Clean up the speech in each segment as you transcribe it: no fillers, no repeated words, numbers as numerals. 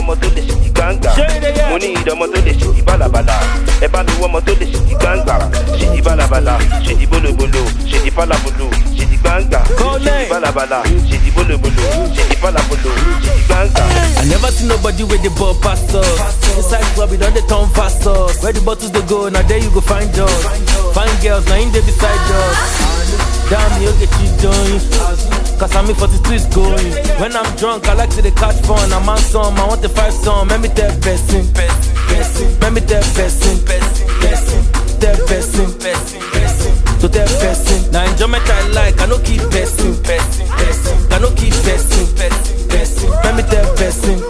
ọmọ tó lè ṣe ti gbangba. Mo ní ìdánmọ́ tó lè ṣe ti bálabàlà. Ẹ bá mi wọ́ ọmọ tó lè ṣe ti gbangba. Ṣe ti bálabàlà, ṣe ti bólobolo, ṣe ti fálabolo, ṣe ti gbangba. Ṣe ti bálabàlà, ṣe ti bólobolo, ṣe ti fálabolo, ṣe ti gbangba. I never see nobody with the ball past us. Inside club, we don't they turn fast us. Where the bottles they go, now there you go find us. Find girls, now in they beside us. Damn, you get you doing. Cause I'm in for the streets going. When I'm drunk, I like to catch fun. I'm on some, I want the 5 song. Let me tell person. Let me tell person. Tell person. To tell person. Now enjoyment I like, I no keep person. I no keep person. Let me tell person.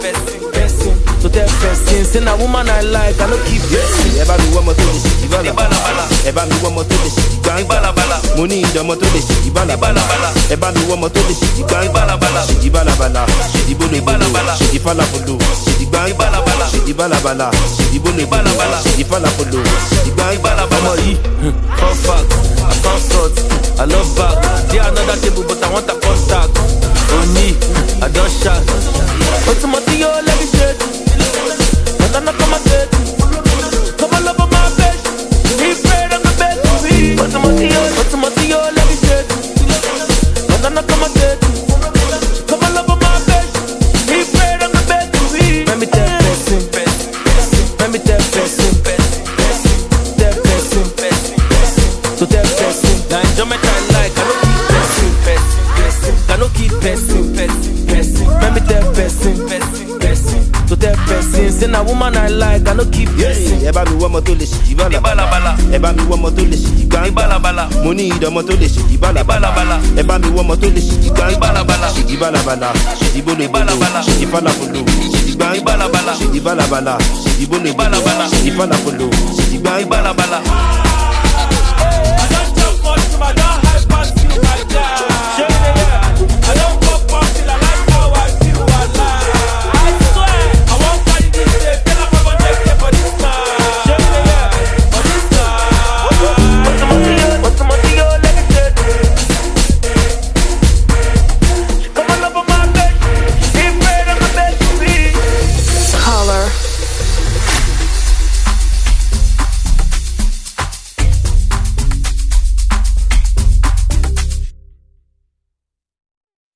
To tell person. Say na woman I like, I no keep person. Ẹ bá mi wọ́ ọmọ tó lè ṣe ti bálabàlà. Ẹ bá mi wọ́ ọmọ tó lè ṣe ti gbangba. Mo ní ìdánmọ́ tó lè ṣe ti bálabàlà. Ẹ bá mi wọ́ ọmọ tó lè ṣe ti gbangba. Ṣe ti bálabàlà, ṣe ti bólobolo, ṣe ti fálabolo, ṣe ti gbangba. Ṣe ti bálabàlà, ṣe ti bólobolo, ṣe ti fálabolo, ṣe ti gbangba. Ọmọ yìí, fun fact, I consult, I love back. There another table but I want a contact. Oni, I don't shout. What's the matter, yo, let me shake. But I'm not come and get you. Come and love on my bed. He prayed on the bed to me. What's the matter, yo, let me shake. But I'm not come and get you. Come and love on my bed. He prayed on the bed to me. Let me tell person. Let me tell person. Tell person. So tell person. Now enjoyment I like, I don't keep person. I don't keep person. Let me tell person. To tell person. Say na woman I like, I don't keep person. Ẹ bá mi wọ́ ọmọ tó lè ṣe ti bálabàlà. Ẹ bá mi wọ́ ọmọ tó lè ṣe ti gbangba. Mo ní ìdánmọ́ tó lè ṣe ti bálabàlà. Ẹ bá mi wọ́ ọmọ tó lè ṣe ti gbangba. Ṣe ti bálabàlà, ṣe ti bólobolo, ṣe ti fálabolo, ṣe ti gbangba. Ṣe ti bálabàlà, ṣe ti bólobolo, ṣe ti fálabolo, ṣe ti gbangba.